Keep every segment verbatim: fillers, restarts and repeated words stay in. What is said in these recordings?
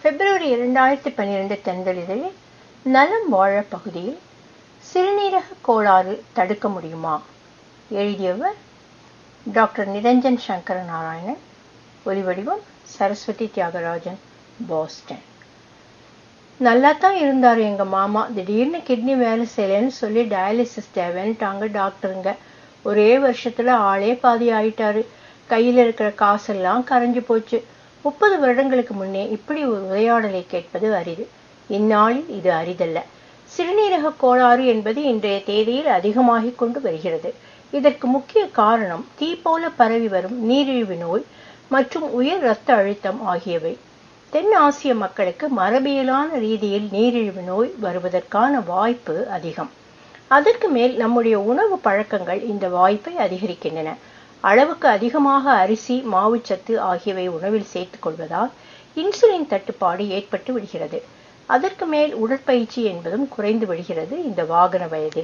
பிப்ரவரி இரண்டாயிரத்தி பன்னிரண்டு தென்றலிதழில் நலம் வாழ பகுதியில் சிறுநீரக கோளாறு தடுக்க முடியுமா? எழுதியவர் டாக்டர் நிரஞ்சன் சங்கர நாராயணன். ஒலிவடிவம் சரஸ்வதி தியாகராஜன், பாஸ்டன். நல்லா தான் இருந்தார் எங்க மாமா. திடீர்னு கிட்னி வேலை செய்யலன்னு சொல்லி டயாலிசிஸ் தேவைன்ட்டாங்க டாக்டருங்க. ஒரே வருஷத்துல ஆளே பாதி ஆயிட்டாரு. கையில இருக்கிற காசெல்லாம் கரைஞ்சு போச்சு. முப்பது வருடங்களுக்கு முன்னே இப்படி ஒரு உரையாடலை கேட்பது அரிது. இந்நாளில் இது அரிதல்ல. சிறுநீரக கோளாறு என்பது இன்றைய தேதியில் அதிகமாகிக் கொண்டு வருகிறது. இதற்கு முக்கிய காரணம் தீ போல பரவி வரும் நீரிழிவு நோய் மற்றும் உயர் இரத்த அழுத்தம் ஆகியவை. தென் ஆசிய மக்களுக்கு மரபியலான ரீதியில் நீரிழிவு நோய் வருவதற்கான வாய்ப்பு அதிகம். அதற்கு மேல் நம்முடைய உணவு பழக்கங்கள் இந்த வாய்ப்பை அதிகரிக்கின்றன. அளவுக்கு அதிகமாக அரிசி, மாவுச்சத்து ஆகியவை உணவில் சேர்த்துக் கொள்வதால் இன்சுலின் தட்டுப்பாடு ஏற்பட்டு விடுகிறது. அதற்கு மேல் உடற்பயிற்சி என்பதும் குறைந்து விடுகிறது இந்த வாகன வயதில்.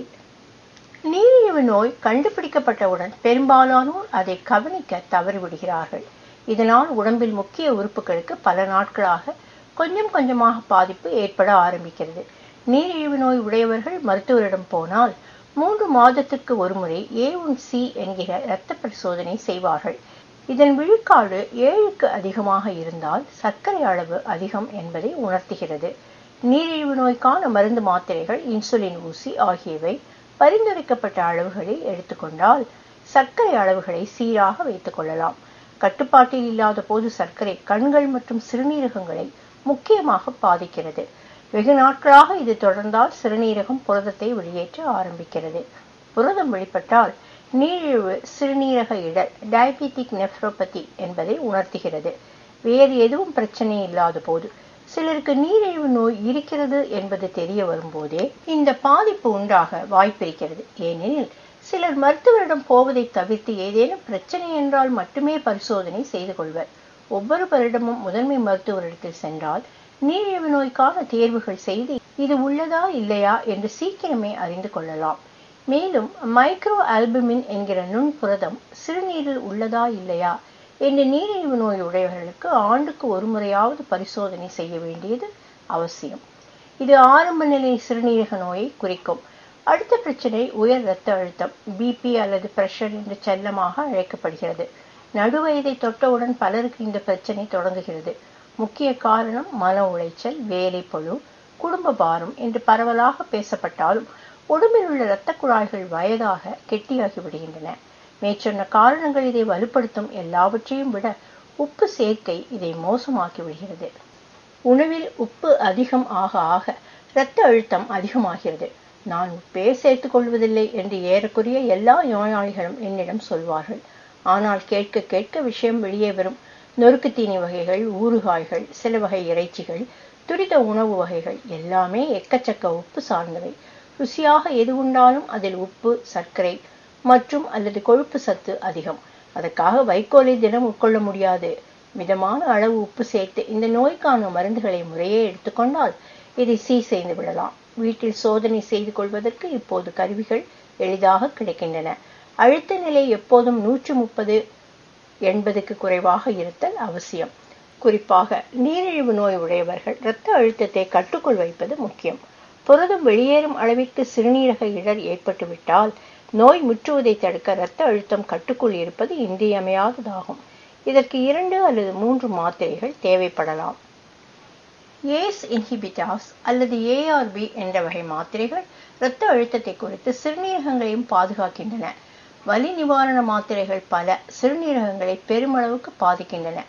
நீரிழிவு நோய் கண்டுபிடிக்கப்பட்டவுடன் பெரும்பாலானோர் அதை கவனிக்க தவறிவிடுகிறார்கள். இதனால் உடம்பில் முக்கிய உறுப்புகளுக்கு பல நாட்களாக கொஞ்சம் கொஞ்சமாக பாதிப்பு ஏற்பட ஆரம்பிக்கிறது. நீரிழிவு நோய் உடையவர்கள் மருத்துவரிடம் போனால் மூன்று மாதத்திற்கு ஒருமுறை ஏ ஒன் சி என்கிற இரத்த பரிசோதனை செய்வார்கள். இதன் விழுக்காடு ஏழுக்கு அதிகமாக இருந்தால் சர்க்கரை அளவு அதிகம் என்பதை உணர்த்துகிறது. நீரிழிவு நோய்க்கான மருந்து மாத்திரைகள், இன்சுலின் ஊசி ஆகியவை பரிந்துரைக்கப்பட்ட அளவுகளில் எடுத்துக்கொண்டால் சர்க்கரை அளவுகளை சீராக வைத்துக் கொள்ளலாம். கட்டுப்பாட்டில் இல்லாத போது சர்க்கரை கண்கள் மற்றும் சிறுநீரகங்களை முக்கியமாக பாதிக்கிறது. வெகு நாட்களாக இது தொடர்ந்தால் சிறுநீரகம் புரதத்தை வெளியேற்ற ஆரம்பிக்கிறது. புரதம் வெளிப்பட்டால் நீரிழிவு சிறுநீரக இடர், டயபெட்டிக் நெஃப்ரோபதி என்பதை உணர்த்துகிறது. வேறு எதுவும் பிரச்சனை இல்லாத போது, சிலருக்கு நீரிழிவு நோய் இருக்கிறது என்பது தெரிய வரும்போதே இந்த பாதிப்பு உண்டாக வாய்ப்பிருக்கிறது. ஏனெனில் சிலர் மருத்துவரிடம் போவதை தவிர்த்து ஏதேனும் பிரச்சனை என்றால் மட்டுமே பரிசோதனை செய்து கொள்வர். ஒவ்வொரு வருடமும் முதன்மை மருத்துவரிடத்தில் சென்றால் நீரிழிவு நோய்க்கான தேர்வுகள் செய்து இது உள்ளதா இல்லையா என்று சீக்கிரமே அறிந்து கொள்ளலாம். மேலும் மைக்ரோ ஆல்புமின் என்கிற நுண்புரதம் சிறுநீரில் உள்ளதா இல்லையா என்று நீரிழிவு நோய் உடையவர்களுக்கு ஆண்டுக்கு ஒரு முறையாவது பரிசோதனை செய்ய வேண்டியது அவசியம். இது ஆரம்ப நிலை சிறுநீரக நோயை குறிக்கும். அடுத்த பிரச்சனை உயர் இரத்த அழுத்தம், பிபி அல்லது பிரஷர் என்று செல்லமாக அழைக்கப்படுகிறது. நடுவயதை தொட்டவுடன் பலருக்கு இந்த பிரச்சனை தொடங்குகிறது. முக்கிய காரணம் மன உளைச்சல், வேலை பளு, குடும்ப பாரம் என்று பரவலாக பேசப்பட்டாலும் உடம்பில் உள்ள இரத்த குழாய்கள் வயதாக கெட்டியாகி விடுகின்றன. மேற்சொன்ன காரணங்கள் இதை வலுப்படுத்தும். எல்லாவற்றையும் விட உப்பு சேர்க்கை இதை மோசமாக்கி விடுகிறது. உணவில் உப்பு அதிகம் ஆக ஆக இரத்த அழுத்தம் அதிகமாகிறது. நான் உப்பே சேர்த்துக் கொள்வதில்லை என்று ஏறக்குறைய எல்லா நோயாளிகளும் என்னிடம் சொல்வார்கள். ஆனால் கேட்க கேட்க விஷயம் வெளியே வரும். நொறுக்கு தீனி வகைகள், ஊறுகாய்கள், சில வகை இறைச்சிகள், துரித உணவு வகைகள் எல்லாமே எக்கச்சக்க உப்பு சார்ந்தவை. ருசியாக எது உண்டாலும் அதில் உப்பு, சர்க்கரை மற்றும் அல்லது கொழுப்பு சத்து அதிகம். அதற்காக வைக்கோலை தினம் உட்கொள்ள முடியாது. மிதமான அளவு உப்பு சேர்த்து இந்த நோய்க்கான மருந்துகளை முறையே எடுத்துக்கொண்டால் இதை சீர் செய்து விடலாம். வீட்டில் சோதனை செய்து கொள்வதற்கு இப்போது கருவிகள் எளிதாக கிடைக்கின்றன. அழுத்த நிலை எப்போதும் நூற்று முப்பது எண்பதுக்கு குறைவாக இருத்தல் அவசியம். குறிப்பாக நீரிழிவு நோய் உடையவர்கள் இரத்த அழுத்தத்தை கட்டுக்குள் வைப்பது முக்கியம். புரதம் வெளியேறும் அளவிற்கு சிறுநீரக இடர் ஏற்பட்டுவிட்டால் நோய் முற்றுவதை தடுக்க இரத்த அழுத்தம் கட்டுக்குள் இருப்பது இன்றியமையாததாகும். இதற்கு இரண்டு அல்லது மூன்று மாத்திரைகள் தேவைப்படலாம். ஏஸ் இன்ஹிபிட்டாஸ் அல்லது ஏஆர்பி என்ற வகை மாத்திரைகள் இரத்த அழுத்தத்தை குறித்து சிறுநீரகங்களையும் பாதுகாக்கின்றன. வலி நிவாரண மாத்திரைகள் பல சிறுநீரகங்களை பெருமளவுக்கு பாதிக்கின்றன.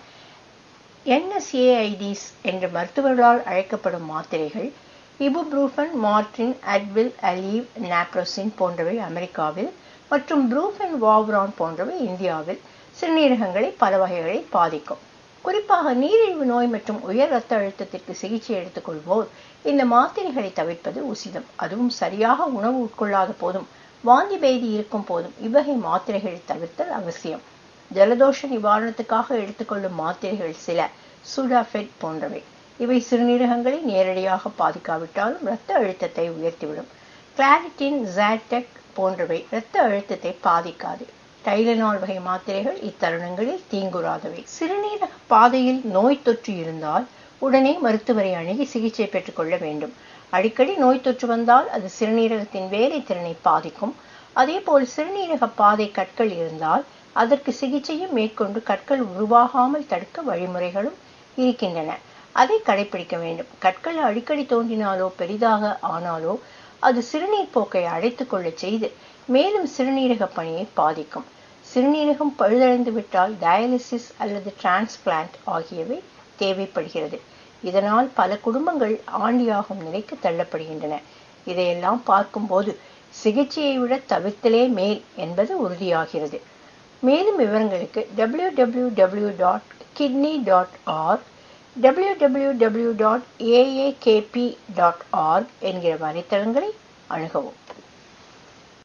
என்எஸ்ஏஐடிஸ் என்று மருத்துவர்களால் அழைக்கப்படும் மாத்திரைகள் இபுப்ரூஃபன், மார்டின், அட்வில், அலீவ், நாப்ரோசின் போன்றவை அமெரிக்காவில் மற்றும் ப்ரூஃபன், வாவ்ரான் போன்றவை இந்தியாவில் சிறுநீரகங்களை பல வகைகளை பாதிக்கும். குறிப்பாக நீரிழிவு நோய் மற்றும் உயர் இரத்த அழுத்தத்திற்கு சிகிச்சை எடுத்துக்கொள்வோர் இந்த மாத்திரைகளை தவிர்ப்பது உசிதம். அதுவும் சரியாக உணவு உட்கொள்ளாத போதும், வாந்தி பேதி இருக்கும் போதும் இவ்வகை மாத்திரைகளை தவிர்த்தல் அவசியம். ஜலதோஷ நிவாரணத்துக்காக எடுத்துக்கொள்ளும் மாத்திரைகள் சில சூடாஃபெட் போன்றவை. இவை சிறுநீரகங்களை நேரடியாக பாதிக்காவிட்டாலும் இரத்த அழுத்தத்தை உயர்த்திவிடும். கிளாரிட்டின், ஜாட்டெக் போன்றவை இரத்த அழுத்தத்தை பாதிக்காது. டைலனால் வகை மாத்திரைகள் இத்தருணங்களில் தீங்குறாதவை. சிறுநீரக பாதையில் நோய் தொற்று இருந்தால் உடனே மருத்துவரை அணுகி சிகிச்சை பெற்றுக்கொள்ள வேண்டும். அடிக்கடி நோய் தொற்று வந்தால் அது சிறுநீரகத்தின் வேலை திறனை பாதிக்கும். அதேபோல் சிறுநீரக பாதை கற்கள் இருந்தால் அதற்கு சிகிச்சையும் மேற்கொண்டு கற்கள் உருவாகாமல் தடுக்க வழிமுறைகளும் இருக்கின்றன. அதை கடைபிடிக்க வேண்டும். கற்கள் அடிக்கடி தோன்றினாலோ பெரிதாக ஆனாலோ அது சிறுநீர் போக்கை அடைத்துக் கொள்ள செய்து மேலும் சிறுநீரக பணியை பாதிக்கும். சிறுநீரகம் பழுதடைந்து விட்டால் டயாலிசிஸ் அல்லது டிரான்ஸ்பிளான்ட் ஆகியவை தேவைப்படுகிறது. இதனால் பல குடும்பங்கள் ஆண்டியாகும் நிலைக்கு தள்ளப்படுகின்றன. இதையெல்லாம் பார்க்கும்போது சிகிச்சையை விட தவிர்த்தலே மேல் என்பது உறுதியாகிறது. மேலும் விவரங்களுக்கு W W W dot kidney dot org W W W dot A A K P dot org என்கிற வலைத்தளங்களை அணுகவும்.